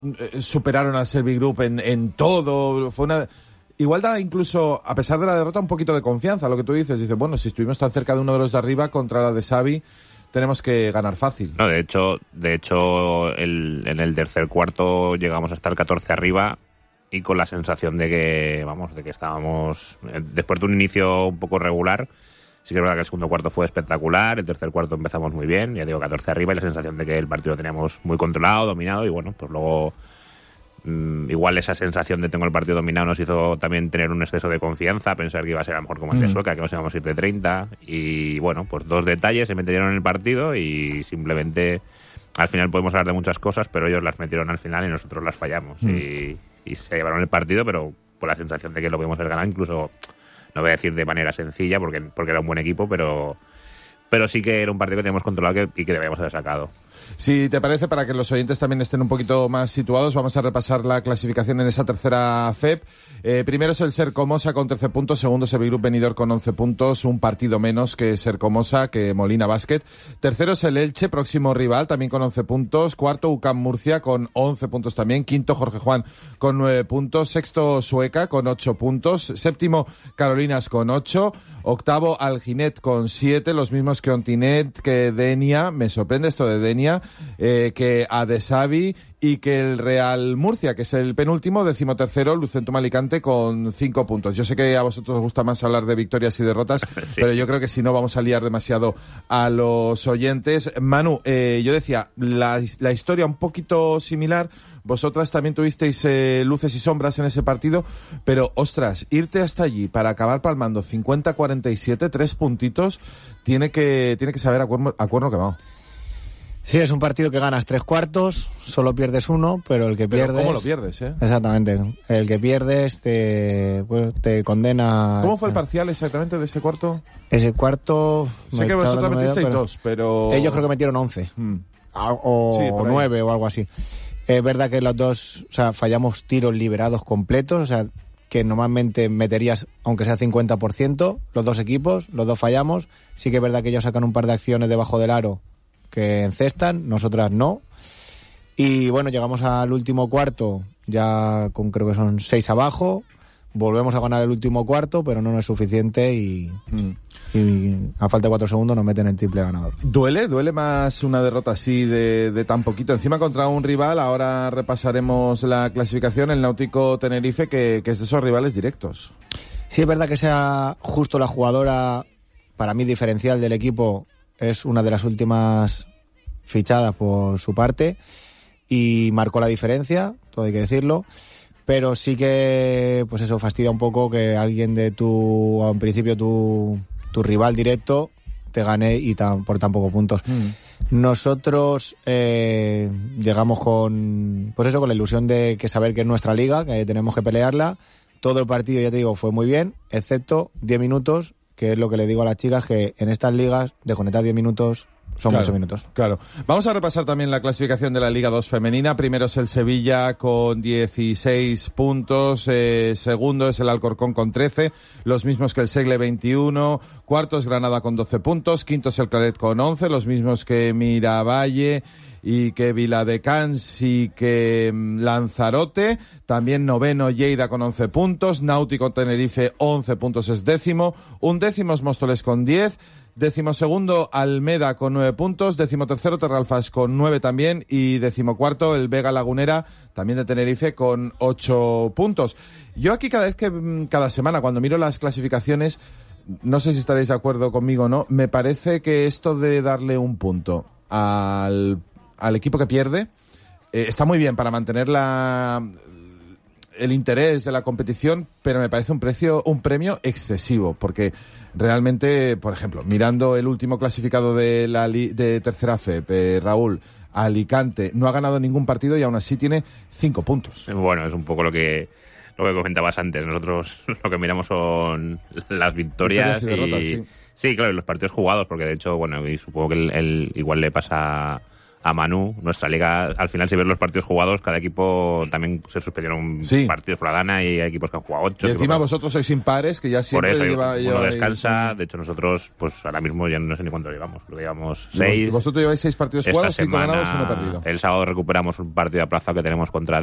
superaron al Service Group en todo. Igual da incluso, a pesar de la derrota, un poquito de confianza, lo que tú dices. Dices, bueno, si estuvimos tan cerca de uno de los de arriba contra la de Xavi, tenemos que ganar fácil. No, de hecho en el tercer cuarto llegamos a estar 14 arriba y con la sensación de que estábamos, después de un inicio un poco regular. Sí que es verdad que el segundo cuarto fue espectacular, el tercer cuarto empezamos muy bien, ya digo, 14 arriba, y la sensación de que el partido lo teníamos muy controlado, dominado, y bueno, pues luego igual esa sensación de tengo el partido dominado nos hizo también tener un exceso de confianza, pensar que iba a ser a lo mejor como el de Sueca, que nos íbamos a ir de 30, y bueno, pues dos detalles se metieron en el partido y simplemente al final podemos hablar de muchas cosas, pero ellos las metieron al final y nosotros las fallamos, y se llevaron el partido, pero por la sensación de que lo podíamos haber ganado, incluso... No voy a decir de manera sencilla porque era un buen equipo, pero sí que era un partido que teníamos controlado y que debíamos haber sacado. Si te parece, para que los oyentes también estén un poquito más situados, vamos a repasar la clasificación en esa tercera FEP. Primero es el Sercomosa con 13 puntos, segundo es el Grup Benidorm con 11 puntos, un partido menos que Sercomosa, que Molina Basket. Tercero es el Elche, próximo rival, también con 11 puntos. Cuarto, UCAM Murcia con 11 puntos también. Quinto, Jorge Juan con 9 puntos. Sexto, Sueca con 8 puntos. Séptimo, Carolinas con 8. Octavo, Alginet con 7, los mismos que Ontinet, que Denia, me sorprende esto de Denia, que Adesavi y que el Real Murcia, que es el penúltimo, 13º, Lucentum Alicante con 5 puntos. Yo sé que a vosotros os gusta más hablar de victorias y derrotas, sí, pero yo creo que si no vamos a liar demasiado a los oyentes. Manu, yo decía, la historia un poquito similar. Vosotras también tuvisteis luces y sombras en ese partido, pero ostras, irte hasta allí para acabar palmando 50-47, 3 puntitos, tiene que saber a cuerno quemado. Sí, es un partido que ganas 3 cuartos, solo pierdes uno, pero el que pierdes... ¿Cómo lo pierdes, Exactamente. El que pierdes te condena... ¿Cómo fue el parcial exactamente de ese cuarto? Ese cuarto... Sé que vosotros metisteis 2, pero... Ellos creo que metieron 11. O 9 o algo así. Es verdad que los dos, fallamos tiros liberados completos, que normalmente meterías, aunque sea 50%, los dos equipos, los dos fallamos. Sí que es verdad que ellos sacan un par de acciones debajo del aro que encestan, nosotras no. Y bueno, llegamos al último cuarto, ya con creo que son 6 abajo, volvemos a ganar el último cuarto, pero no es suficiente y a falta de 4 segundos nos meten el triple ganador. ¿Duele más una derrota así de tan poquito? Encima contra un rival, ahora repasaremos la clasificación, el Náutico Tenerife, que es de esos rivales directos. Sí, es verdad que sea justo la jugadora, para mí, diferencial del equipo, es una de las últimas fichadas por su parte y marcó la diferencia, todo hay que decirlo. Pero sí que, pues eso, fastidia un poco que alguien de en principio tu rival directo te gane y por tan pocos puntos. Nosotros llegamos con la ilusión de saber que es nuestra liga, que tenemos que pelearla. Todo el partido, ya te digo, fue muy bien, excepto 10 minutos, que es lo que le digo a las chicas, que en estas ligas, desconectar 10 minutos... Son muchos minutos. Claro. Vamos a repasar también la clasificación de la Liga 2 femenina. Primero es el Sevilla con 16 puntos. Segundo es el Alcorcón con 13. Los mismos que el Segle, 21. Cuarto es Granada con 12 puntos. Quinto es el Claret con 11. Los mismos que Miravalle y que Viladecans y que Lanzarote. También noveno Lleida con 11 puntos. Náutico Tenerife 11 puntos es décimo. Undécimo es Móstoles con 10. 12º Almeda con 9 puntos, 13º Terralfas con 9 también y 14º el Vega Lagunera, también de Tenerife, con 8 puntos. Yo aquí cada semana cuando miro las clasificaciones, no sé si estaréis de acuerdo conmigo o no, me parece que esto de darle un punto al equipo que pierde está muy bien para mantener el interés de la competición, pero me parece un premio excesivo, porque realmente, por ejemplo, mirando el último clasificado de tercera FEP, Raúl, Alicante, no ha ganado ningún partido y aún así tiene 5 puntos. Bueno, es un poco lo que comentabas antes. Nosotros lo que miramos son las victorias y derrotas, sí. Sí, claro, los partidos jugados, porque de hecho, bueno, y supongo que igual le pasa a Manu. Nuestra liga, al final, si ves los partidos jugados, cada equipo también se suspendieron partidos por la gana y hay equipos que han jugado 8. Y encima vosotros sois impares, que ya siempre por eso lleva uno descansa. De hecho, nosotros, pues ahora mismo ya no sé ni cuánto llevamos. Lo llevamos 6. Vosotros lleváis 6 partidos jugados, 5 ganados, 1 perdido. El sábado recuperamos un partido de plaza que tenemos contra